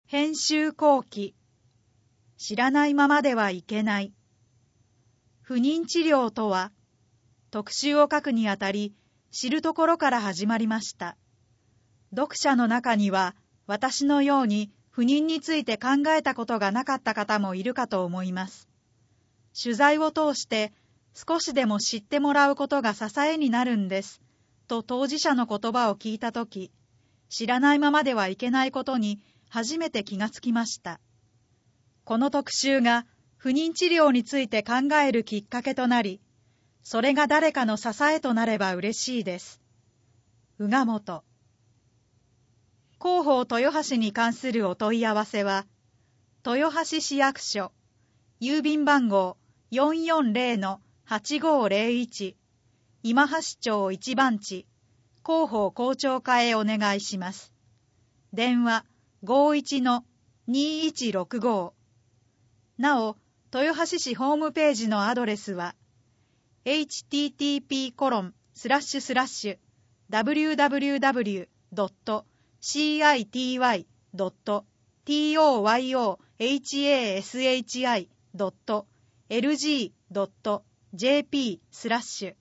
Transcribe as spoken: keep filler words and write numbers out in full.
編集後記。知らないままではいけない。不妊治療とは、特集を書くにあたり、知るところから始まりました。読者の中には、私のように不妊について考えたことがなかった方もいるかと思います。取材を通して少しでも知ってもらうことが支えになるんです、と当事者の言葉を聞いたとき、知らないままではいけないことに初めて気がつきました。この特集が不妊治療について考えるきっかけとなり、それが誰かの支えとなれば嬉しいです。宇賀本。広報豊橋に関するお問い合わせは、豊橋市役所、郵便番号 よんよんゼロのはちごゼロいち、今橋町一番地、広報広聴課へお願いします。電話 ごいちのにいちろくご。なお、豊橋市ホームページのアドレスは エイチティーティーピーコロンスラッシュスラッシュダブリューダブリューダブリュードットシーアイティーワイドットトヨハシドットエルジードットジェーピースラッシュ